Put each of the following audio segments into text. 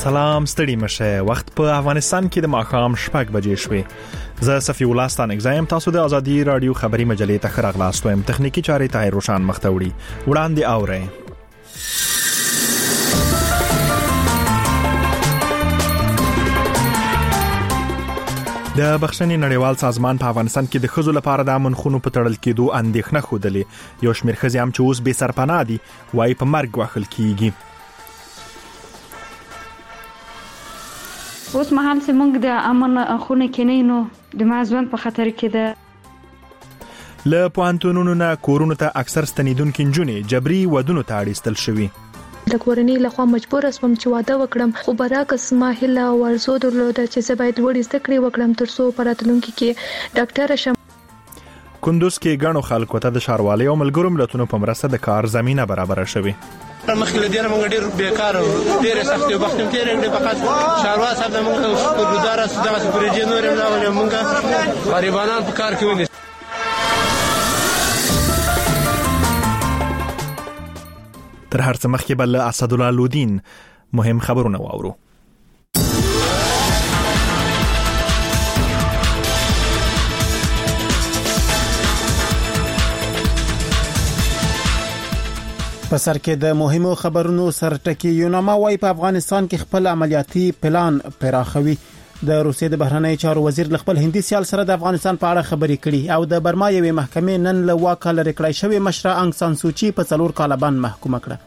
سلام ستړي مشه. وخت په افغانستان کې د ماښام 6 بجې شوې. زه صفی الله ستانک زایم. تاسو د ازادي رادیو خبری مجلې ته خراغلاست وایم. تخنیکی چارې ته روشان مختوړي وړاندې اورئ. د بخښنې نړیوال سازمان په افغانستان کې د ښځو لپاره د امنخونو په تړل کېدو اندېښنه خوده. یو شمېر ښځې هم چې اوس بې سرپناه دي وايي په مرګ وهل کیږي. اوس مهال چې موږ د امن خونه کې نه نو د مازون په خطر کې ده. له پوهنتونونو نه کورونو ته اکثر ستنیدونکو نجونې جبري ودونو ته اړیستل شوي. د کورنۍ لخوا مجبور اسوم چې واده وکړم، خو برعکس ما هیله او ارزو درلوده چې زه باید وړي زده کړې وکړم ترڅو په راتلونکي کې ډاکټر شم. کندوز کې ګڼو خلکو ته د ښاروالۍ او ملګرو ملتونو په مرسته د کار زمينه برابره شوې. مخکې له دې موږ ډېر بیکار او ډېر سخت یو وخت تیر کړی، فقط شاروال صاحب موږ ګردار است دغه پروژې نور هم راولې موږ غریبانان په کار کې ونی. تر هر څه مخکې بل اسدالله لودین مهم خبرونه واورو. په سر کې د مهمو خبرونو سرټکی یوناما وايي په افغانستان کې خپل عملیاتي پلان پراخوي. د روسیې د بهرنی چارو وزیر خپل هندي سیال سره د افغانستان په اړه خبرې کړي او د برما یوې محکمې نن له واکه لرې کړای شوې مشره انګ سان سوچي په 4 کاله باندې محکومه کړه.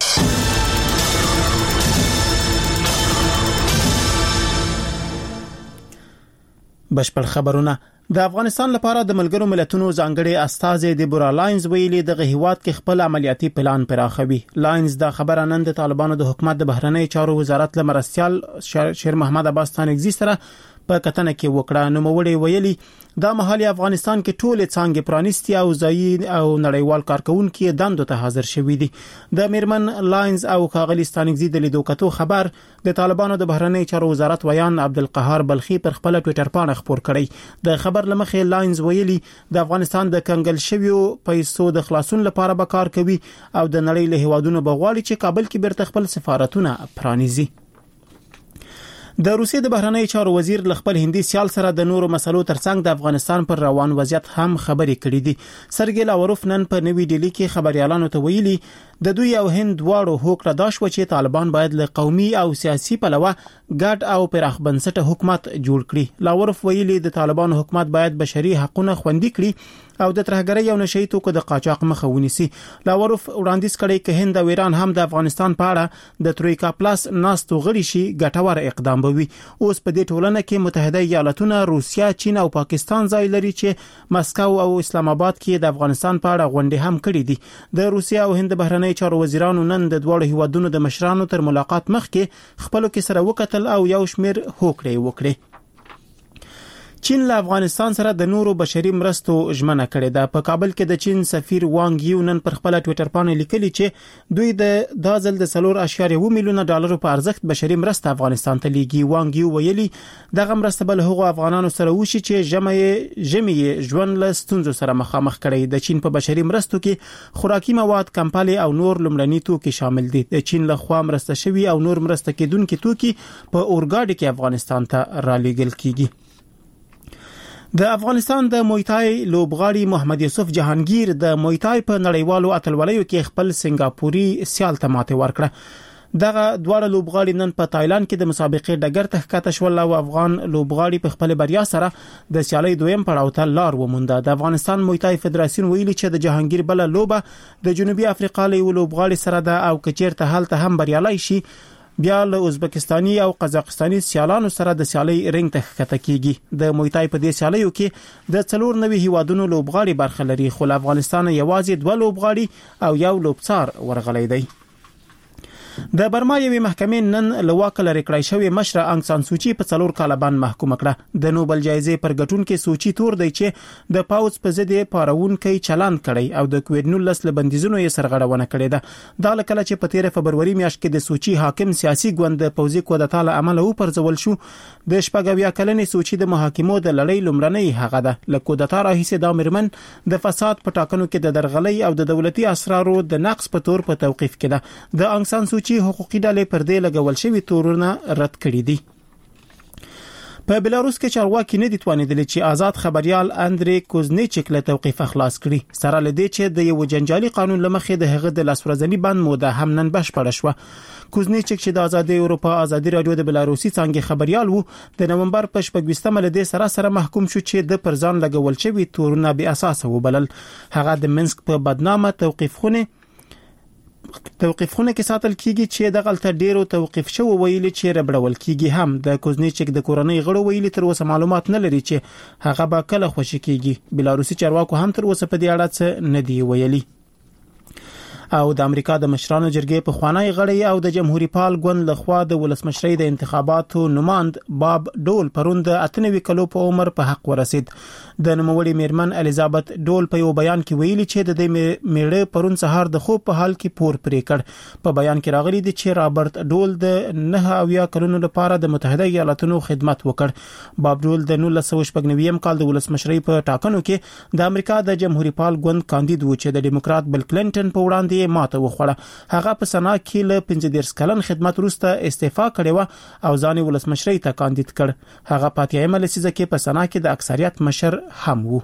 بشپړ خبرونه. د افغانستان لپاره د ملګرو ملتونو ځانګړي استازي دیبورا لاینز ویلي د هیواد کې خپل عملیاتي پلان پراخوي. لاینز د خبره نن د طالبانو د حکومت د بهرنی چارو وزارت لمرستيال شیر محمد عباس تانکزي سره په کتنه کې وکړه. نو موړي ویلي دا مهال افغانستان کې ټول څنګه پرانیستي او ځایي او نړیوال کارکونکو دندو ته حاضر شوي دي. د میرمن لاینز او کاغلی تانکزي د لیدو کتو خبر د طالبانو د بهرنی چارو وزارت ویان عبدالقهار بلخي پر خپل ټوئیټر باندې خبر کړی. د خبر لمخې لاینز ویلي د افغانستان د کنګل شویو پیسو د خلاصون لپاره به کار کوي او د نړۍ له هیوادونو بغواړي چې کابل کې بیرته خپل سفارتونه پرانیزي. د روسیې د بهرنی چارو وزیر خپل هندي سیال سره د نورو مسلو ترڅنګ د افغانستان پر روان وضعیت هم خبرې کړې دي. سرګی لاوروف نن په نوې ډیلی کې خبريالانو ته ویلي د دوی او هند دواړو هوکړه داش و چې طالبان باید له قومي او سیاسي پلوه ګډ او پراخ بنسټه حکومت جوړ کړي. لاوروف ویلي د طالبان حکومت باید بشري حقوقونه خوندي کړي او د ترهګرۍ او نشئی توکو د قاچاق مخه ونیسي. لاوروف وړاندیز کړي چې هند او ایران هم د افغانستان په اړه د ترویکا پلاس ناستو غړي شي ګټور اقدام بوي. اوس په دې ټولنه کې متحده ایالاتونه، روسیا، چین او پاکستان ځای لري چې مسکو او اسلام آباد کې د افغانستان په اړه غونډې هم کړې دي. د روسیا او هند بهرنی چارو وزیرانو نن د دوه هیوادونو د مشرانو تر ملاقات مخکې خپل کې سره وکتل او یو شمیر هوکړې وکړي. چین له افغانستان سره د نورو بشري مرستو ژمنه کړې ده. په کابل کې د چین سفیر وانګ یو نن پر خپل ټوئیټر باندې لیکلي چې دوی د دازل د 4.1 میلیون ډالر په ارزښت بشري مرسته افغانستان ته لیږي. وانګ یو ویلي دغه مرسته بل هغو افغانانو سره وشي چې جمعي ژوند له ستونزو سره مخامخ کړي. د چین په بشري مرستو کې خوراکي مواد، کمپالي او نور لومړني توکي شامل دي. د چین له خوا مرسته شوی او نور مرسته کېدونکي توکي په اورګاډي کې افغانستان ته را لېږل کیږي. د افغانستان د مویتای لوبغاړي محمد یوسف جهانگیر د مویتای په نړیوالو اتلولیو کې خپل سنگاپوري سیال ته ماته ورکړه. دغه دواړه لوبغاړي نن په تایلند کې د مسابقې ډګر ته ښکته شول او افغان لوبغاړي په خپل بریا سره د سیالۍ دویم پړاو ته لار ومونده. د افغانستان مویتای فدراسیون ویلي چې د جهانگیر بل لوبه د جنوبي افریقا له لوبغاړي سره ده او کچیرته حالت هم بریالي شي بیا له ازبکستاني او قزاقستاني سیالانو سره د سیالۍ رنګ ته ښکته کیږي. د مویتای په دې سیالیو کې د 4 هیوادونو لوبغاړي برخه لري، خو افغانستان یوازې 2 لوبغاړي او یو لوبڅار ورغلی دی. د برما یوې محکمې نن له واکه لرې کړای شوې مشره انګ سان سوچي په 4 کاله باندې محکومه کړه. د نوبل جایزې پر ګټونکو سوچي تور دی چې د پاوز په ضد پارونکي چلان کړي او د کووډ-19 لبندیزونو یې سرغړونه کړې ده. دا لکه چې په 13 فبرवरी میاشت کې د سوچي حاکم سیاسي ګوند پوزي کودتا له عمله وپرځول شو. د شپږویا کلنې سوچي د محاکمو د لړۍ لومړنۍ هغه ده. له کودتا راهیسې دا مرمن د فساد په ټاکنو کې د درغلۍ او د دولتي اسرارو د نقص په تور په توقيف کې ده. د انګ سان سوچي چې حقوقي ډلې پر دې لګول شوی تورونه رد کړي دي. په بلاروس کې چارواکي نه دي توانیدلي چې آزاد خبريال اندري کوزنیچک له توقيف خلاص کړي سره لدی چې د یو جنجالي قانون لمخې د هغه د لاسورزنی بند موده هم نن بشپړه شوه. کوزنیچک چې د آزادي اروپا آزادي رادیو د بلاروسي څنګه خبريال وو د نومبر په 26 لدی سره محکوم شو چې د پرځان لګول شوی تورونه بې اساس وبلل. هغه د منسک په بدنامه توقيفخونه کې ساتل کیږي چې د غلطه ډیرو توقيف شو ویلي چې ربړول کیږي. هم د کوزنیچک د کورنۍ غړو ویلي تر اوسه معلومات نه لري چې هغه به کله خوشی کیږي. بلاروسي چارواکو هم تر اوسه په دې اړه څه نه دی ویلي. او د امریکا د مشرانو جرګې په خوانی غړی او د جمهوریت پال ګوند لخوا د ولسمشرۍ د انتخاباتو نماند باب ډول پروند 98 کلو په عمر په حق ورسید. د نوموړي میرمن الیزابت ډول په یو بیان کې ویلي چې د دې میړه پرون سهار د خوب په حال کې پور پرې کړ. په بیان کې راغلي دي چې رابرت ډول د 9 کلونو لپاره د متحده ایالاتونو خدمت وکړ. باب ډول د 1999 کال د ولسمشرۍ په ټاکنو کې د امریکا د جمهوریت پال ګوند کاندید و چې د ډیموکرات بل کلینټن په وړاندې ماته وخوړه. هغه په سنا کې له 15 کلن خدمت وروسته استعفا کړې و او ځان ولسمشرۍ ته کاندید کړ. هغه په 8 لسیزه کې په سنا کې د اکثریت مشر هم وو.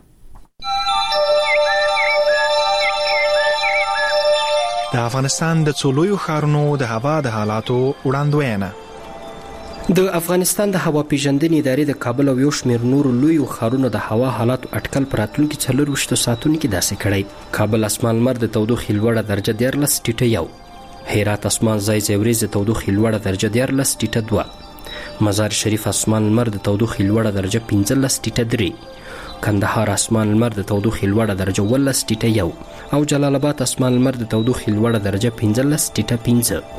د افغانستان د څولویو ښارونو د هوا د حالاتو وړاندوینه. د افغانستان د هوا پیژندنې ادارې د کابل او یو شمېر نورو لویو ښارونو د هوا حالاتو اټکل پر راتلونکي 24 ساعتونو کې داسې کړی. کابل اسمان لمر د تودوخې لوړه درجه 14 ټیټه 1، هرات اسمان ځای ځای وریځ د تودوخې لوړه درجه 14 ټیټه 2، مزار شریف اسمان لمر د تودوخې لوړه درجه 15 ټیټه 3، کندهار اسمان لمر د تودوخې لوړه درجه 12 ټیټه 1 او جلال آباد اسمان لمر د تودوخې لوړه درجه 15 ټیټه 5.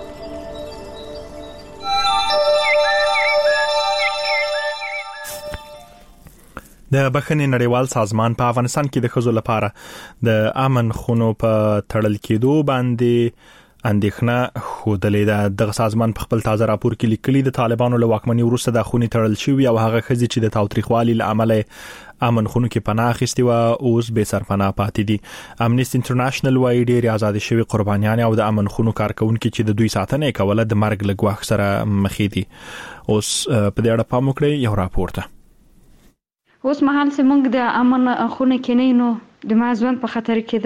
د بخښنې نړیوال سازمان په افغانستان کې د ښځو لپاره د امن خونو په تړل کېدو باندې اندېښنه ښودلې ده. دغه سازمان په خپل تازه راپور کې لیکلي د طالبانو له واکمنۍ وروسته د خونې تړل شوي او هغه ښځې چې د تاوتریخوالي له امله امن خونو کې پناه اخیستې وه اوس بې سرپناه پاتې دي. امنیسټي انټرنیشنل وايي ډېرې آزاد شوي قربانیان او د امن خونو کارکونکي چې د دوی ساتنه کوله د مرګ له ګواښ سره مخ دي. اوس په دې اړه پام وکړئ یو راپور ته. اوس مهال زموږ د امن خونه کې نه نو د مازون په خطر کې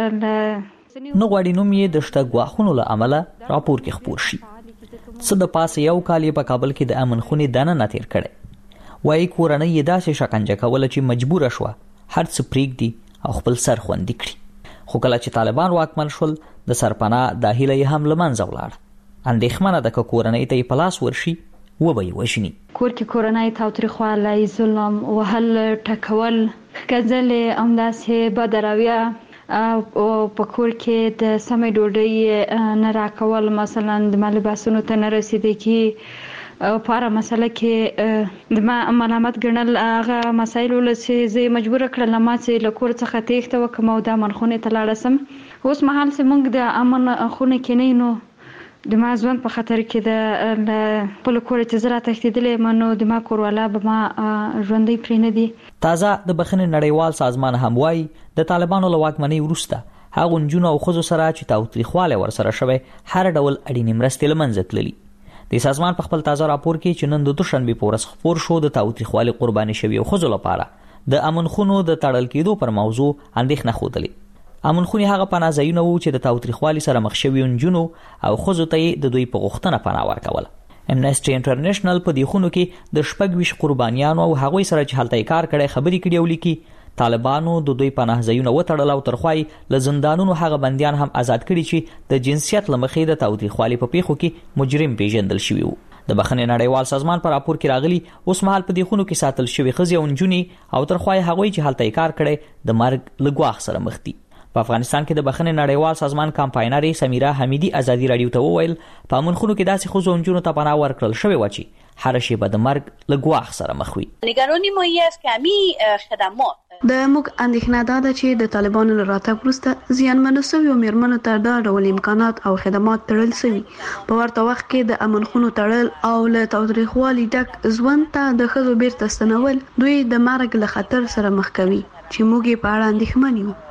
د نو غواړي نوم یې د شته غواخونو له عمله راپور کې خپور شي. څه د پاسه یو کال په کابل کې د امن خونې دنه نه تیر کړي. وایي کورنۍ یې داسې شکنجه کوله چې مجبور شوه هر څه پرېږدي او خپل سر خوندي کړي. خو کله چې طالبان واکمن شول د سرپناه د هیله یې هم له منځه ولاړه. اندېښمنه ده که کورنۍ ته یې په لاس ورشي وبه یې وژني. کور کې کورنۍ تاوتریخوالی، ظلم، وهل، ټکول، ښکنځلې، همداسې بده رویه او په کور کې د سمې ډوډۍ نه راکول، مثلا د لباسونو ته نه رسیدګي او په هره مسله کې د ما ملامت ګڼل. هغه مسایل چې زه مجبوره کړلم چې له کور څخه تېښته وکړم او د امن خونې ته لاړه سم. اوس مهال زموږ د امن خونه کې نه نو د ما ژوند په خطر کې د خپل کور چې زه راتښتېدلې یم نو د ما کوروالا به ما ژوندی پرې نه دي. تازه د بخښنې نړیوال سازمان هم وایي د طالبانو له واکمنۍ وروسته هغو نجونو او ښځو سره چې تاوتریخوالی ورسره شوی هر ډول اړینې مرستې له منځه تللي. د سازمان په خپل تازه راپور کې چې نن د دوشنبې په ورځ خپور شو د تاوتریخوالي قرباني شوي ښځو لپاره د امن خونو د تړل کېدو پر موضوع اندېښنه ښودلې. امن خونې هغه پناه ځایونه وو چې د تاوتریخوالي سره مخ شوي نجونو او ښځو ته یې د دوی په غوښتنه پناه ورکوله. امنیسټي انټرنیشنل په دې خونو کې د 26 قربانیانو او هغوی سره چې هلته یې کار کړی خبرې کړي او لیکي طالبانو د دوی پناه ځایونه وتړل او ترخوای له زندانونو هغه بندیان هم آزاد کړي چې د جنسیت له مخې د تاوتریخوالي په پیښو کې مجرم پیژندل شوي وو. د بخښنې نړیوال سازمان په راپور کې راغلي اوس مهال په دې خونو کې ساتل شوي ښځې او نجونې او ترخوای هغوی چې هلته یې کار کړی د مرګ له ګواښ سره مخ دي. په افغانستان کې د بخښنې نړیوال سازمان کمپاینر سمیرا حمیدي ازادي رادیو ته وویل په امن خونو کې داسې ښځو او نجونو ته پناه ورکړل شوې وه چې هره شیبه د مرګ له ګواښ سره مخ وي. نگرانی ما یې است که همین خدمات د موږ اندېښنه دا ده چې د طالبانو له راتګ وروسته زیانمنو شویو میرمنو ته دا ډول امکانات او خدمات تړل شوي. په ورته وخت کې د امن خونو تړل او له تاوتریخوالي ډک ژوند ته د ښځو بیرته ستنول دوی د مرګ له خطر سره مخ کوي چې موږ یې په اړه اندېښمن یو.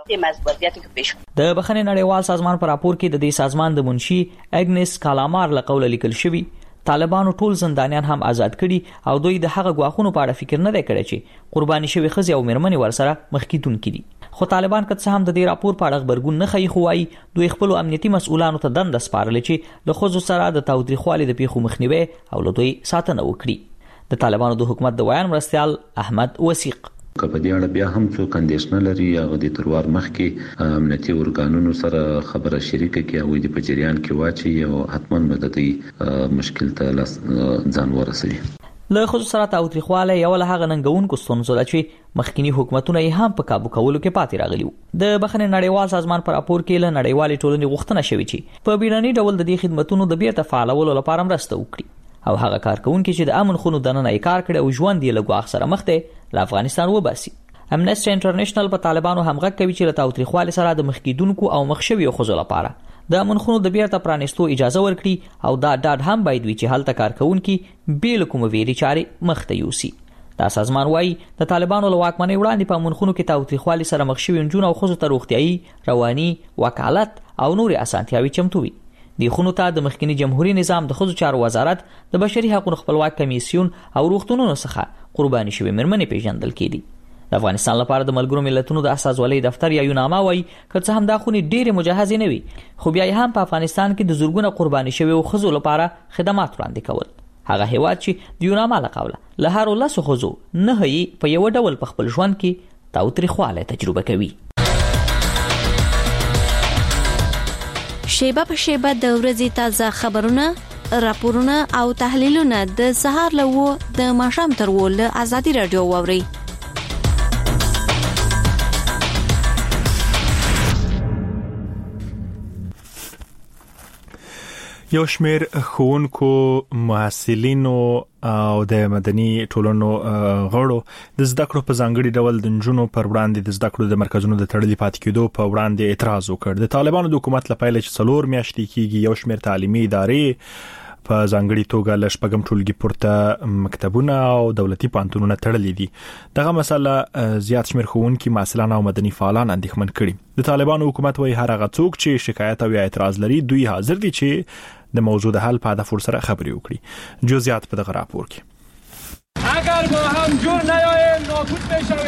دې محدودیت کې پیښ شو. د بخښنې نړیوال سازمان پر راپور کې د دې سازمان د منشي اګنس کالامار له قوله لیکل شوی طالبانو ټول زندانیان هم آزاد کړي او دوی د هغه غواخونو په اړه فکر نه دی کړی چې قرباني شوی ښځې او میرمنې ورسره مخ کیدونکي دي. خو طالبان که څه هم د دې راپور په اړه خبرګون نه ښیي، خو وایي دوی خپل امنیتي مسؤلانو ته دنده سپارلې چې له ښځو سره د تاوتریخوالي د پیښو مخنیوي او له دوی ساتنه وکړي. د طالبانو د حکومت د ویان مرستیال احمد وثیق که په دې اړه بیا هم څوک اندېښنه لري هغه د تروار مخکې امنیتي ارګانونو سره خبره شریکه کړي او د په جریان کې واچي او حتما به د دې مشکل ته ځان ورسوي. له ښځو سره تاوتریخوالی یو له هغه ننګونکو ستونزو ده چې مخکینی حکومتونه یې هم په کابو کولو کې پاتې راغلي وو. د بخښنې نړیوال سازمان پر راپور کې له نړیوالې ټولنې غوښتنه شوې چې په بیړني ډول د دې خدمتونو د بیرته فعالولو لپاره مرسته وکړي او هغه کارکونکي چې د امن خونو دننه یې کار کړی او ژوند یې له ګواښ سره مخ دی له افغانستان وباسي. امنیسټي انټرنیشنل په طالبانو هم غږ کوي چې له تاوتریخوالي سره د مخ کیدونکو او مخ شویو ښځو لپاره د امن خونو د بیرته پرانیستو اجازه ورکړي او دا ډاډ هم باید وي چې هلته کارکونکي بې له کومه ویرې چارې مخ ته یوسي. دا سازمان وایي د طالبانو له واکمنۍ وړاندې په امن خونو کې تاوتریخوالي سره مخ شوي نجونو او ښځو ته روغتیایي، رواني، وکالت او نورې اسانتیاوې چمتو وي. د خونو ته د مخکنی جمهوریت نظام د ښځو چارو وزارت، د بشري حقوقو خپلواک کمیسیون او روغتونونو څخه قرباني شوي میرمنې پیژندل کېدي. د افغانستان لپاره د ملګرو ملتونو د استازولۍ دفتر یا یوناما وایي که څه هم دا خونې ډېرې مجهزې نه وي، خو بیا هم په افغانستان کې د زرګونه قرباني شویو ښځو لپاره خدمات وړاندې کول. هغه هیواد چې د یوناما له قوله له هرو 10 ښځو 9 یې په یو ډول په خپل ژوند کې تاوتریخوالی تجربه کوي. شیبه په شیبه د ورځې تازه خبرونه، راپورونه او تحلیلونه د سهار له 9 د ماښام تر 10 له آزادي رادیو واوري. یو شمیر ښوونکو، محصلینو او د مدني ټولنو غړو د زده کړو په ځانګړي ډول د نجونو پر وړاندې د زده کړو د مرکزونو د تړلي پاتې کېدو په وړاندې اعتراض وکړ. د طالبانو د حکومت لپاره چې 4 میاشتې کېږي یو شمیر تعلیمي ادارې په ځانګړي توګه له شپږم ټولګي پورته مکتبونه او دولتي پوهنتونونه تړلي دي. دغه مسله زیات شمیر ښوونکي، محصلان او مدني فعالان اندېښمن کړي. د طالبانو حکومت وايي هر هغه څوک چې شکایت او اعتراض لري دوی حاضر دي چې د موضوع د حل په هدف سره خبرې وکړي. جزئیات په دغه راپور کې. اگر با هم جور نیاییم نابود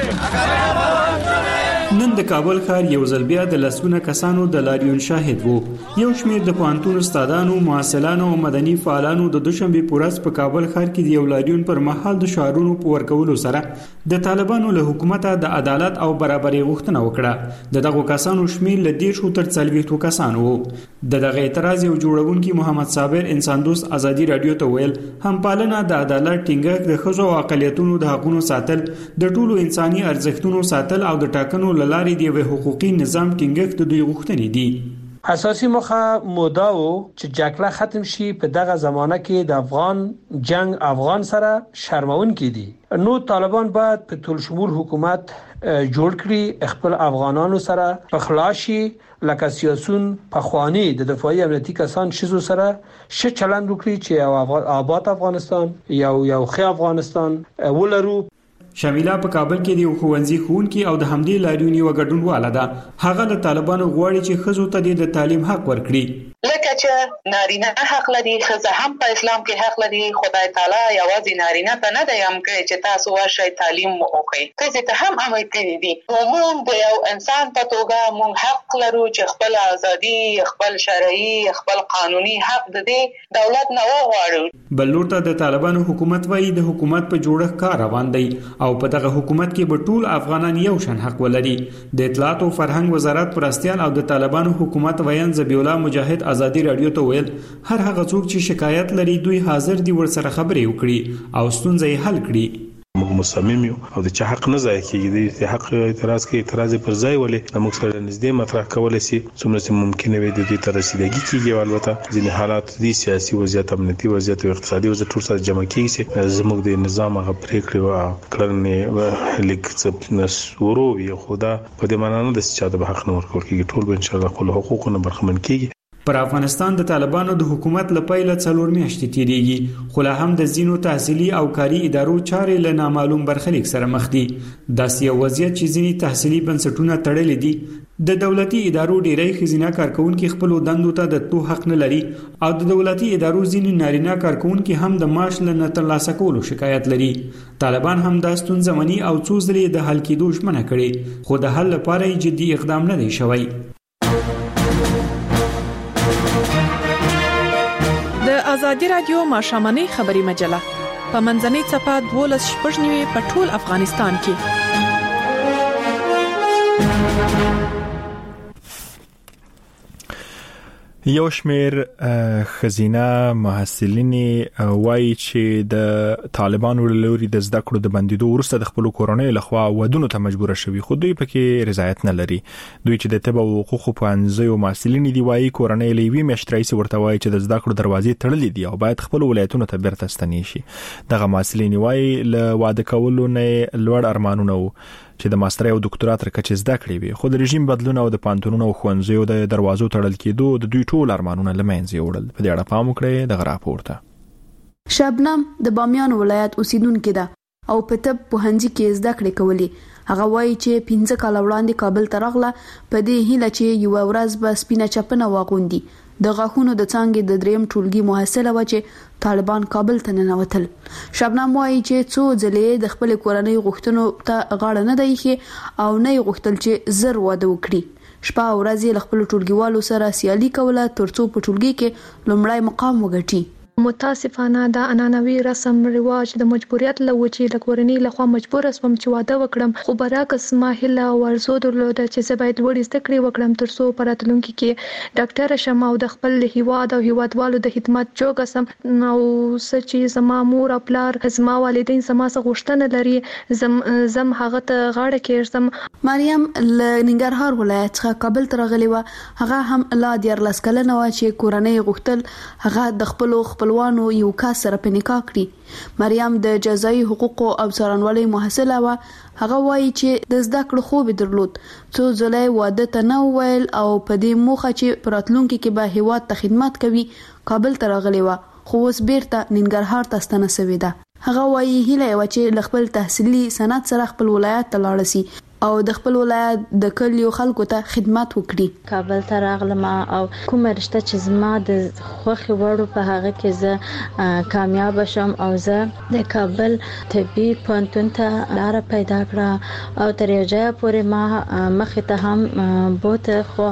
میشویم. نن د کابل ښار یو ځل بیا د لسګونه کسانو د لاریون شاهد وو. یو شمیر د پوهنتون استادانو، محصلانو او مدني فعالانو د دوشنبه پورس په کابل ښار کې د یو لاریون پر مهال د شعارونو په ورکولو سره د طالبانو له حکومت د عدالت او برابرۍ غوښتنه وکړه. دغه کسانو شمیر له 10 تر 40 کسانو وو. دغه اعتراض یو جوړونکي محمد صابر انسان دوست آزادي رادیو ته ویل هم پالنه د عدالت ټینګښت د ښځو او اقلیتونو د حقوقو ساتل، د ټولو انساني ارزښتونو ساتل او د ټاکنو لارې دی و حقوقي نظام ټینګښت د دوی غوښتنې دي. اساسي موخه مودا و چې جګړه ختم شي. په دغه زمانه کې د افغان جنگ افغان سره شرمون کې دي. نو طالبان باید په ټول شمول حکومت جوړ کړي، خپل افغانانو سره په خلاصي لکه سیاسون په خواني د دفاعي امنیتي کسان شزو سره ش چلند وکړي چې آباد افغانستان یو ښه افغانستان ولرو. شمیله په کابل کې د ښوونځي ښوونکي او د همدې لاریونی وګډونواله ده. هغه د طالبانو غواړي چې ښځو ته د تعلیم حق ورکړي. لکه چې نارینه حق لري، ښځه هم په اسلام کې حق لري. خدای تعالی یوازې نارینه ته نه دی هم کړی چې تاسو ورشئ تعلیم وکړئ، ښځې ته هم امر کړی دی. موږ د یو انسان په توګه موږ حق لرو چې خپل ازادي، خپل شرعي، خپل قانوني حق د دې دولت نه وغواړو. بل لور ته د طالبانو حکومت وايي د حکومت په جوړښت کار روان دی او په دغه حکومت کې به ټول افغانان یو شان حق ولري. د اطلاعات او فرهنګ وزارت پرستیال او د طالبانو حکومت ویان ذبیح الله مجاهد آزادي رادیو ته ویل هر هغه څوک چې شکایت لري دوی حاضر دي ورسره خبرې وکړي او ستونزې حل کړي. موږ مصمم یو او د چا حق نه ځای کیږي. د حق اعتراض کې اعتراض پر ځای ولې موږ سره نږدې مطرح کول شي څومره چې ممکن وي د دې تر رسیدګي کیږي. البته ځینې حالات دي سیاسي وضعیت، امنیتي وضعیت او اقتصادي وضعیت ټول سره جمع کیږي. زموږ د نظام هغه پریکړې او کړنې لیک څه وروي خدا په دې معنی نه د چې د حق نه ورکول کیږي. ټول به ان شاء الله خپل حقوقونه برخمن کیږي. پر افغانستان د طالبانو د حکومت لپاره 4 میاشتې تیریږي، خو لا هم د زینو تحصیلي او کاري ادارو چارې له نامعلوم برخلیک سره مخ دي. داسې یو وضعیت چې ځینې تحصیلي بنسټونه تړلي دي. د دولتي ادارو ډیری ښځینه کارکونکي خپل دندو ته د تلو حق نه لري او د دولتي ادارو ځینې نارینه کارکونکي هم د معاش نه ترلاسه کولو شکایت لري. طالبان هم دا ستونزه مني او څو ځلې د حل کېدو ژمنه کړې، خو د حل لپاره جدي اقدام نه دی شوی. د ازادي رادیو ماشامنۍ خبري مجله په منځنۍ صفحه 12 په ټول افغانستان کې. یو شمیر خزینه محصلین وایي چې د طالبانو لوري د زده کړو د بندیدو وروسته د خپل کورنۍ لخوا ودونو ته مجبور شوي، خو دوی پکې رضایت نه لري. دوی چې د طب او حقوقو پوهنځیو محصلین دي وایي کورنۍ لوي مشتري ورته وایي چې د زده کړو دروازې تړلې دي او باید خپل ولایتونو ته بیرته ستنې شي. دغه محصلین وایي له واده کولو نه لوړ ارمانونه وو چې د ماستر او ډاکټرا تر کچې زده کړې وي، خو د رژیم بدلون او د پانتونونو او ښوونځیو د دروازو تړل کېدو د دوی ټول ارمانونه لمنځه یوړل. په دې اړه پام وکړئ د راپور ته. شبنم د بامیان ولایت اوسیدونکې ده او په طب پوهنځي کې زده کړې کولې. هغه وایي چې 15 کال وړاندې کابل ته راغله په دې هیله چې یو ورځ به سپینه چپنه واغوندي. د غاښونو د څانګې د دریم ټولګي محصله و چې طالبان کابل ته ننوتل. شبنم وایي چې څو ځلې د خپل کورنۍ غوښتنو ته غاړه نه دی او نه غوښتل چې زر واده وکړي. شپه او ورځ له خپل ټولګیوالو سره سیالي کوله ترڅو په ټولګي کې لومړی مقام وګټي. متاسفانه دا عنعنوي رسم رواج د مجبوریت لوچې د کورنۍ لخوا مجبور اسوم چې واده وکړم، خو برعکس ما هیله او ارزو درلوده چې زه باید وړي زده کړې وکړم ترڅو په راتلونکي کې ډاکټر شم او د خپل هیواد او هیوادوالو د خدمت جوګ سم. نو چې زما مور او پلار زما والدین زما څخه غوښتنه لري زم هغه ته غاړه کېږم. مریم له ننګرهار ولایت څخه کابل ته راغلی و. هغه هم لا 14 کلنه و چې کورنۍ غوښتل هغه د خپلوانو یو کس سره په نکاح کړي. مریم د جزایي حقوقو او څارنوالۍ محصله و. هغه وایي چې د زده کړو خوب درلود، څو ځلې واده ته نه ویل او په دې موخه چې په راتلونکي کې به هیواد ته خدمت کوي کابل ته راغلی و، خو اوس بیرته ننګرهار ته ستنه شوې ده. هغه وایي هیله یې و چې خپل تحصیلي سند سره خپل ولایت ته لاړ شي او د خپل ولایت د کلیو خلکو ته خدمت وکړي. کابل ته راغلم او کومه رشته چې زما د خوښې وړو په هغه کې زه کامیاب شم او زه د کابل طبي پوهنتون ته لاره پیدا کړه او تر یو ځای پورې ما مخې ته هم بوته، خو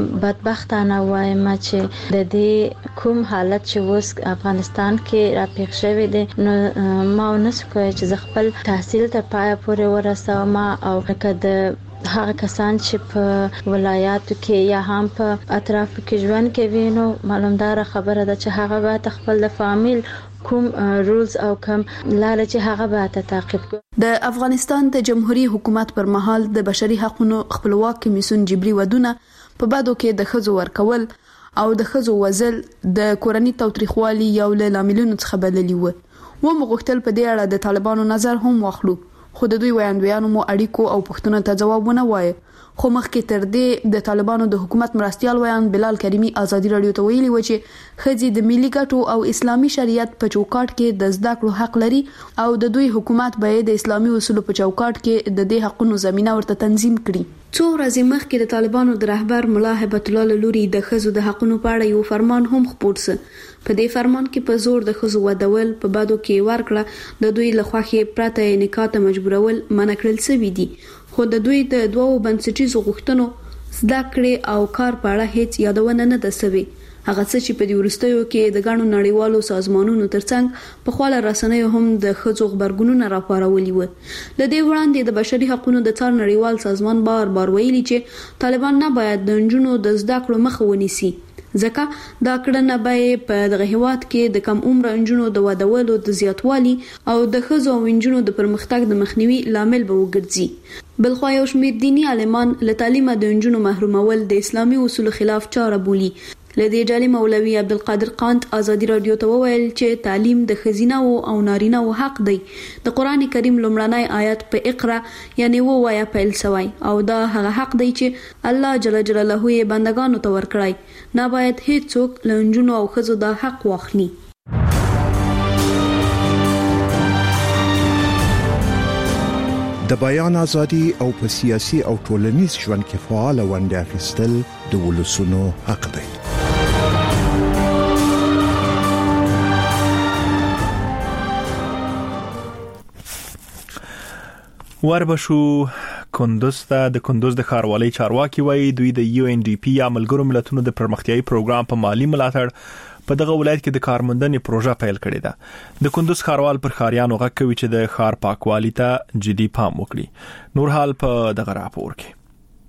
بدبختانه وایم چې د دې کوم حالت چې اوس افغانستان کې راپېښ شوی دی نو ما ونسو کوی چې زه خپل تحصیل تر پایه پورې ورسوم او د هغه کسان چې په ولایاتو کې یا هم په اطرافو کې ژوند کوي نو معلومدار خبره ده چې هغه باید خپل د فامیل کوم رولز او کوم لاره چې هغه باید تعقیب کړي. د افغانستان د جمهوریت حکومت پر مهال د بشري حقوقو خپلواک کمیسیون جبري ودونه په بادو کې د خزو ورکول او د خزو وزل د کورنۍ توتریخوالي یو له لاملونو څخه بللی و. مغوښتل په دې اړه د طالبانو نظر هم واخلو، خو د دوی وړاندویانو مو اړیکو او پښتنو ته جوابونه وایي. خو مخکې تر دې د طالبانو د حکومت مرستيال ویان بلال کریمی ازادي رادیو ته ویلي و چې خځې د ملي ګټو او اسلامي شریعت په چوکاټ کې د زده کړو حق لري او د دوی حکومت باید د اسلامي اصولو په چوکاټ کې د دې حقونو زمينه ورته تنظیم کړي. څو ورځې مخکې د طالبانو د رهبر ملا هیبت الله لوري د خزو د حقونو په اړه یو فرمان هم خپور سه. په دې فرمان کې په زور د خزو ودول په بادو کې ورکړه د دوی له خوښې پرته نکاح ته مجبورول منع کړل شوی دي، خو د دوی د دوو بنسټیزو غوښتنو زده کړې او کار په اړه هیڅ یادونه نه ده شوې. هغه څه چې په دې وروستیو کې د ګڼو نړیوالو سازمانونو ترڅنګ په خپل رسنیو هم د خزو خبرګونونه راپارولي و. د دې وړاندې د بشري حقوقو د څار نړیوال سازمان بار ویلي چې طالبان نه باید د نجونو د زده کړو مخه ونیسي، ځکه دا کړنه به په دغه هیواد کې د کم عمر انجونو د ودولو د زیاتوالي او د خزو او انجونو د پرمختګ د مخنیوي لامل به وګرځي. بلخو یو شمېر دینی عالمان له تعلیمه د انجونو محرومول د اسلامي اصولو خلاف چاره بولي، لدې ډلې مولوي عبدالقادر قانت ازادي رادیو ته وویل چې تعلیم د ښځینه او نارینه حق دی. د قران کریم لومړنی آیت په اقرا یعنی ووایا پیل شوی او دا هغه حق دی چې الله جل جلاله یې بندگانو ته ورکړی. نه باید هیڅوک له نجونو او ښځو دا حق واخلي. د بیان ازادي او په سیاسي او ټولنیز ژوند کې فعال ونډه اخیستل د ولسونو حق دی. وربشو کندوز ته د کندوز د ښاروالۍ چارواکي وایي دوی د UNDP یا ملګرو ملتونو د پرمختیايي پروګرام په مالی ملاتړ په دغه ولایت کې د کارموندنې پروژه پیل کړې ده. د کندوز ښاروال پر ښاریانو غږ کوي چې د ښار پاکوالي ته جدي پام وکړي. نور حال په دغه راپور کې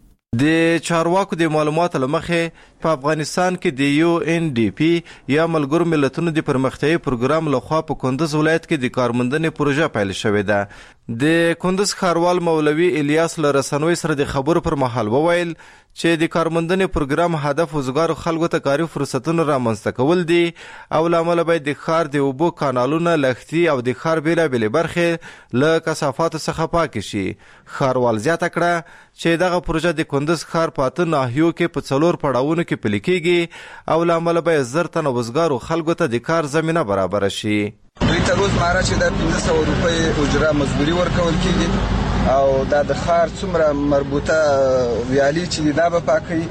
د چارواکو د معلوماتو لمخې په افغانستان کې د UNDP یا ملګرو ملتونو د پرمختیايي پروګرام لخوا په کندوز ولایت کې د کارموندنې پروژه پیل شوې ده. د کندوز ښاروال مولوي الیاس له رسنوي سره د خبرو پر مهال وویل چې د کارموندنې پروګرام هدف وزګارو خلکو ته کاري فرصتونه رامنځته کول دي او لامل باید د ښار د اوبو کانالونه لښتي او د ښار بیلابېلې برخې له کثافاتو څخه پاک شي. ښاروال زیاته کړه چې دغه پروژه د کندوز ښار په 8 ناحیو کې په 4 پړاوونو کې پلي کیږي او لامل باید 1000 تنه وزګارو خلکو ته د کار زمينه برابر شي. دوی ته روز ماره چې د 1500 روپۍ اجره مزدوري ورکول کیږي او دا د ښار څومره مربوطه ویالي چې دا به پاکي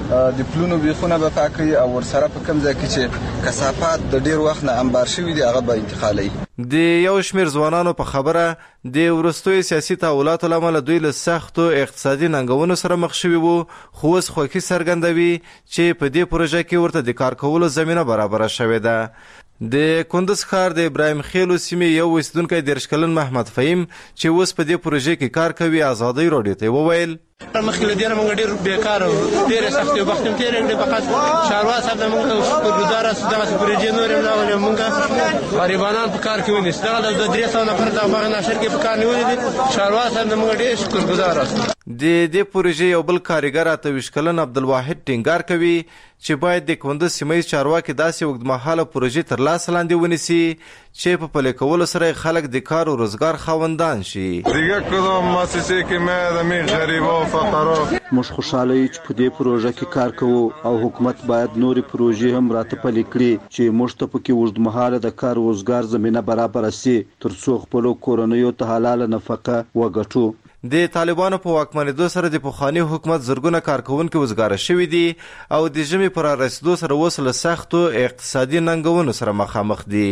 د پلونو بیخونه به پاکي او ورسره په کوم ځای کې چې کثافات د ډیر وخت نه انبار شوي دي هغه به انتقالي. د یو شمیر ځوانانو په خبره د ورستوي سیاسي تحولاتو لامل دوی له سختو اقتصادي ننګونو سره مخ شوي وو خو اوس خوښي څرګندوي چې په دې پروژه کې ورته د کار کولو زمينه برابر شوې ده. د کندوز ښار د ابراهیم خیلو سیمې یو اوسیدونکی 13 کلن محمد فهیم چې اوس په دې پروژې کې کار کوي ازادي رادیو ته وویل مخکې له دې نه موږ ډېر بیکاره وو ډېرې سختې وخت هم تېرې کړې فقط چاروا صاحب د موږ شکرګزاره سو دغسې پروژې نورې هم راغلې موږ غریبانان په کار کې ونیسو دغه د 300 نفر د هغه ناشر کې په کار نیولي دي چاروا صاحب د موږ ډېر شکرګزاره سو. د دې پروژې یو بل کارګر 28 کلن عبدالواحد ټینګار کوي چې باید د کندوز سیمه چارواکي داسې وګړمحاله پروژې تر لاس لاندې ونیسي چې په پلي کولو سره خلک د کار او روزګار خاوندان شي. دیگه کدام مؤسسه کې مې د می غریبو فقرا موږ خوشاله یو چې په دې پروژه کې کار کوو او حکومت باید نورې پروژې هم راته پلي کړي چې موږ ته پکې وګړمحاله د کار او روزګار زمينه برابر شي ترڅو خپل کورنیو ته حلاله نفقه وګټو. د طالبانو په واکمنېدو سره د پخوانی حکومت زرګونه کارکونکو وزګار شوي دي او د ژمي پر رسیدو سره وصل سختو اقتصادي ننګونو سره مخامخ دي.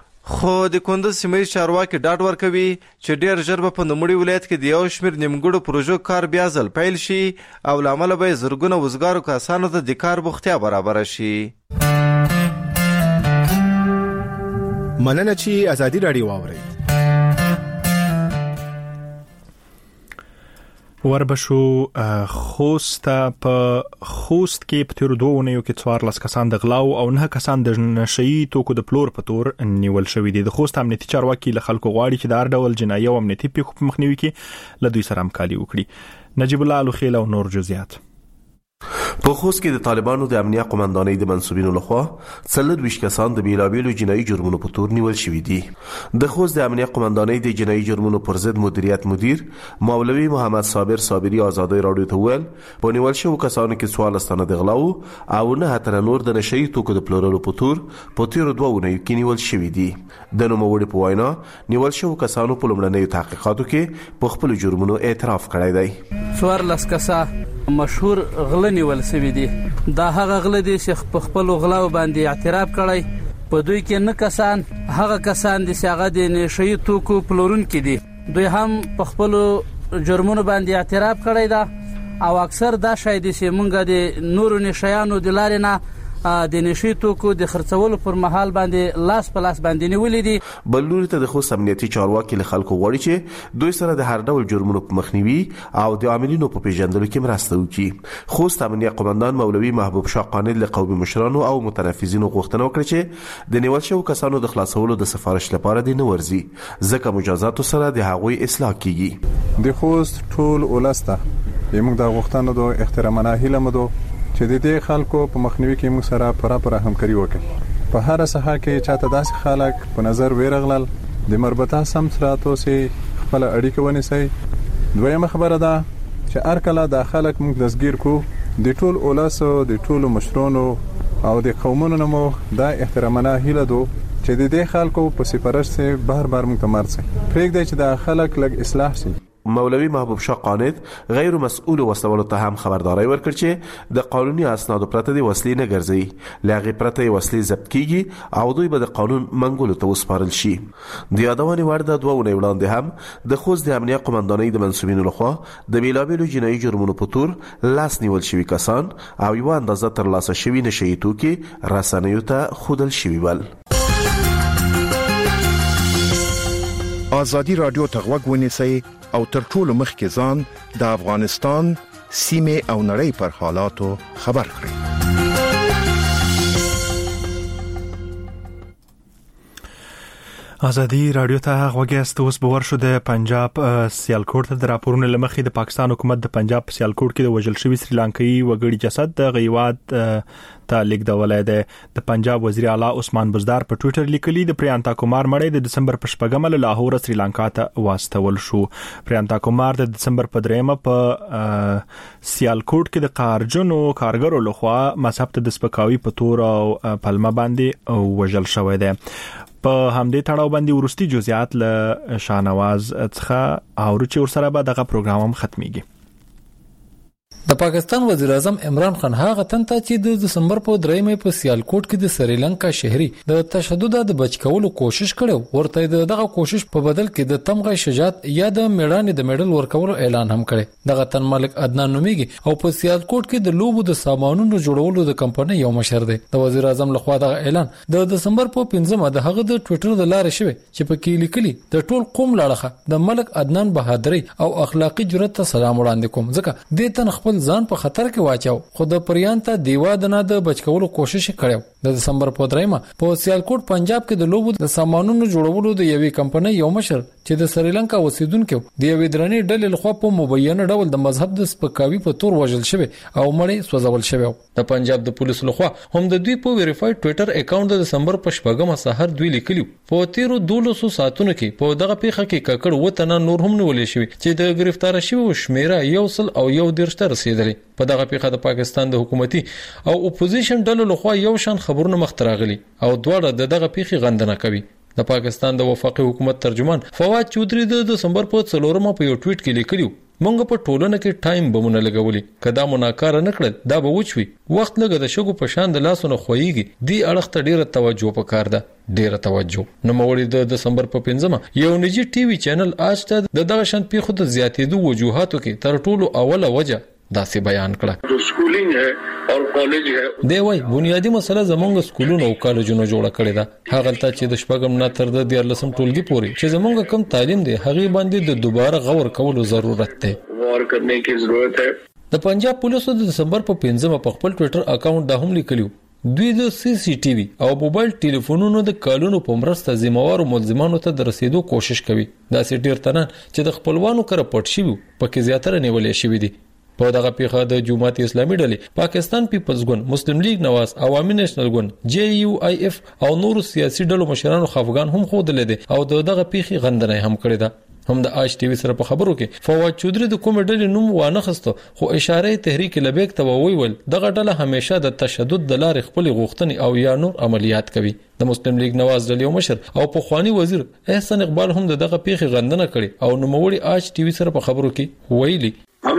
خو د کندوز سیمه چارواکي ډاډ ورکوي چې ډېر ژر به په نوموړي ولایت کې د یو شمېر نیمګړو پروژو کار بیا ځل پیل شي او لامل به زرګونه وزګارو کسانو ته د کار بوختیا برابر شي. مننه چې ازادي رادیو واوري. وربشو خوست کې په تیر 2 اونیو کې 14 کسان د غلاو او 9 کسان د نشئی توکو د پلور په تور نیول شوی دي. د خوست امنیتي چارواکي له خلکو غواړي چې د هر ډول جنایي او امنیتي پیښو په مخنیوي کې له دوی سره همکاري وکړي. نجیب الله الخیل او نور جزئیات. په خوست کې د طالبانو د امنیه قومندانۍ د منسوبینو لخوا 24 کسان د بیلابیلو جنایي جرمونو په تور نیول شوي دي. د خوست د امنیه قومندانۍ د جنایي جرمونو پر ضد مدیریت مدیر مولوي محمد صابر صابری آزادۍ رادیو ته وویل په نیول شوو کسانو کې 14 تنه د غلاو او 9 تنه نور د نشئی توکو د پلورلو په تور په تیرو 2 اونیو کې نیول شوي دي. د نوموړي په وینا نیول شوو کسانو په لومړنیو تحقیقاتو کې په خپل جرمونو اعتراف کړی دی. 14 کسه مشهور غل نیول شوی دي. دا هغه غل دي چې په خپل غلاو باندې اعتراف کړی. په دوی کې 9 کسان هغه کسان دي چې هغه د نشئی توکو پلورونکي دي. دوی هم په خپل جرمونو باندې اعتراف کړی دا او اکثر دا شاید چې مونږ د نورو نشیانو د لارې نه د نشئی توکو د خرڅولو پر مهال باندې لاس په لاس باندې نیولې دي. بل لوري ته د خوست امنیتي چارواکي له خلکو غواړي چې دوی سره د هر ډول جرمونو په مخنیوي او د عاملینو په پیژندلو کې مرسته وکړي. خوست امنیه قومندان مولوي محبوب شاه قانل له قومي مشرانو او متنفذینو غوښتنه وکړه چې د نیول شوو کسانو د خلاصولو د سفارش لپاره د نه ورځي ځکه مجازاتو سره د هغوی اصلاح کیږي. د خوست ټول ولسته موږ د غوښتنو د احترامانه هیله مدو چې چې د دې خلکو په مخنیوي کې موږ سره پوره همکاري وکړي. په هر ساحه کې چاته داسې خلک په نظر ویرغلل د مربوطه سم سراتو سي خپل اړیکه ونیسي. دویمه خبره ده چې هر کله د خلک موږ دسګیر کو د ټول اولاسو د ټول مشرونو او د قومونو نمو د احترامنا هیله دو چې د دې خلکو په سپارښت سي بهر موږ ته مرسي پرېږدي چې د خلک لګ اصلاح شي. مولوی محبوب شاه قانت غیر مسؤل وسولو ته هم خبرداري ورکړ چې د قانوني اسنادو پرته د وسلې نه ګرځي، لاغي پرته وسلې ضبط کیږي او دوی به د قانون منګولو ته وسپارل شي. د یادونې وړ د دوه ونې وړاندې هم د خوست د امنیه قومندانۍ د منسوبینو لخوا د بیلابیلو جنایي جرمونو په تور لاس نیول شوي کسان او یو اندازه ترلاسه شوي نشئی توکي رسنیو ته ښودل شوي ول. آزادی رادیو ته غوږ ونیسئ او تر ټولو مخکې ځان د افغانستان سیمې او نړۍ پر حالاتو خبر کړئ. آزادی رادیو ته غوږی است. اوس به ورشو د پنجاب سیالکوټ ته. د راپورونو لمخې د پاکستان حکومت د پنجاب سیالکوټ کې د وژل شوي سریلانکایي وګړي جسد د غیواد ته لیږدولی دی. د پنجاب وزیر اعلی عثمان بزدار په ټویټر لیکلي د پریانتا کومار مړی د دسمبر په 8 له لاهور سریلانکا ته واستول شو. پریانتا کومار د دسمبر په 3 په سیالکوټ کې د قارجنو کارګرو لخوا مذهب ته د سپکاوي په تور او پلمه باندې وژل شوی دی. په همدې تړاو باندې ورستي جزئیات له شاهنواز څخه او چې ورسره به دغه پروګرام هم ختميږي. د پاکستان وزیر اعظم عمران خان هغه تنته چې د دسمبر په 3 په سیالکوټ کې د سریلانکا شهري د تشدد د بچ کولو کوشش کړو، ورته دغه کوشش په بدل کې د تمغه شجاعت یا د میړانې د میډل ورکولو اعلان هم کړي. دغه تن ملک عدنان نومیږي او په سیالکوټ کې د لوبو د سامانونو جوړولو د کمپنۍ یو مشر دی. د وزیر اعظم لخوا دغه اعلان د دسمبر په 15 د هغه د ټوئیټر د لارې شوی چې په کې لیکلي د ټول قوم لاړه د ملک عدنان بهادري او اخلاقی جرأت ته سلام وړاندې کوم، ځکه د تن خپل ځان په خطر کې واچاو خو د پریانتا دیوا د نه د بچ کولو کوشش کړو. د دسمبر په 3 په سیالکوټ پنجاب کې د لوبو د سامانونو جوړولو د یوې کمپنۍ یو مشر چې د سریلانکا اوسیدونکو د یوې درنې ډلې لخوا په مبینه ډول د مذهب د سپکاوي په تور وژل شوی او مړی سوځول شوی. د پنجاب د پولیسو لخوا هم د دوی په ویریفاید ټوئیټر اکاونټ د دسمبر په 8 سحر دوی لیکلي په 13 ساعتونو کې په دغه پیښه کې ککړ وته نور هم نیولې شوی چې د گرفتار شوی شمیره 101 ته رسیدلی. په دغه پیښه د پاکستان د حکومتي او اپوزیشن ډلو لخوا یو شان خبرونه مختراغلي او دواړه دغه پیښه غندنه کوي. د پاکستان د وفاقي حکومت ترجمان فواد چودري د دسمبر په 4 په یو ټویټ کې لیکلی مونږ په ټولنه کې ټایم بمونه لګولي کدا مناکار نه کړل دا به وچوي وخت لګه د شګو په شان د لاسونو خوېږي دی اړخ ته ډیره توجه وکړه ده ډیره توجه. نو موري د دسمبر په 15 یو نجی ټي وي چینل آج ته د دغه شان پیښو د زیاتېدو وجوهاتو کې تر ټولو اوله وجه داسې بیان کړه. جو سکولینګ ہے او کالج ہے دی وای بنیادی مسله زمونږ سکولونو او کالجونو جوړ کړی دا هغه ته چې د شپږم نه تر د 14 ټولګي پورې چې زمونږ کم تعلیم دی هغه باندې د دوباره غور کولو ضرورت دی غور کرنے کی ضرورت ہے. د پنجاب پولیسو د دسمبر په 15 په خپل ټوئیټر اکاونټ د هم لیکلو دوی د سی سی ټي وي او موبایل ټلیفونونو د کالونو په مرسته ذمہوار ملزمانو ته د رسیدو کوشش کوي. دا سي ډیر تنان چې د خپلوانو کړه پټ شي پکې زیاتره نیولې شوی دي. په دغه پیښه د جماعت اسلامي ډلې پاکستان پیپلز ګوند، مسلم لیگ نواز، عوامي نېشنل ګوند، جے یو آی اف او نور سیاسي ډلو مشرانو خفګان هم خوده لیدي او دغه پیښه غندنه هم کړې ده. هم د آج ټي وي سره په خبرو کې فواد چودري د کوم ډلې نوم وانه خسته خو اشاره تحریک لبیک ته وویل دغه ډله همیشه د تشدد د لارې خپل غوښتنې او یا نور عملیات کوي. د مسلم لیگ نواز ډلې مشر او په خواني وزیر احسان اقبال هم دغه پیښه غندنه کړي او نوموړي آج ټي وي سره په خبرو کې ویلي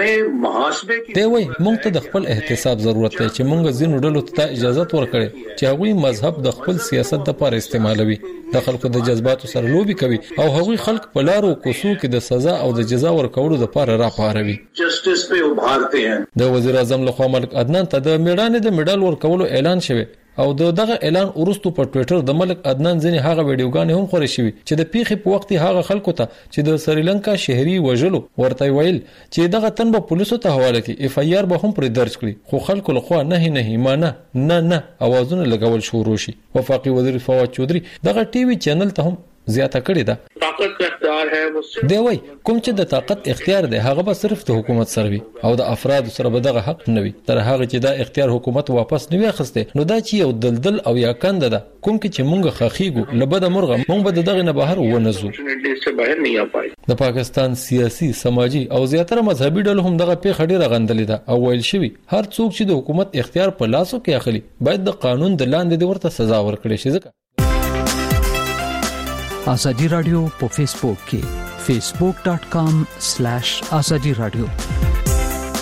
دی وای مونږ ته د خپل احتساب ضرورت دی چې مونږ ځینو ډلو ته اجازه ورکړي چې هغوی مذهب د خپل سیاست لپاره استعمالوي، د خلکو د جذباتو سره لوبي کوي او هغوی خلک په لارو کوڅو کې د سزا او د جزا ورکولو لپاره راپاروي. جسټس په وبارته ہیں. د وزیر اعظم لخوا ملک عدنان ته د میړانې د میډال ورکولو اعلان شوی او دغه اعلان ورستو په ټوئیټر د ملک عدنان ځنې هغه ویډیوګانې هم خوري شوی چې د پیښې په وخت هغه خلکو ته چې د سریلانکا شهري وژلو ورته ویل چې دغه تن به پولیسو ته حواله کړي اف آی آر به هم پر درج کړي خو خلکو لخوا نه مانه نه اوازونه لګول شروع شي. وفاقي وزیر فواد چودري دغه ټي وي چینل ته هم زیاته کړې ده. طاقت کا اختیار اختیار ہے وہ دی وای کوم چې د طاقت اختیار دی هغه به صرف د حکومت سره وي او د افراد سره به دغه حق نه وي تر هغه چې دا اختیار حکومت واپس نه واخسته نو دا چې یو دلدل او یا کند ده کوم چې مونږ خخیګو لبد مرغه مونږ به دغه نه بهر ونزو سے باہر نہیں آ پائے. د پاکستان سیاسي سماجی او زیاتره مذهبي ډلو هم دغه پیښه ډیره غندلې ده او ویل شوی هر څوک چې د حکومت اختیار په لاسو کې اخلي باید د قانون د لاندې ورته سزا ورکړي شي. ځکه ازادي رادیو په فیسبوک کې facebook.com/azadi radio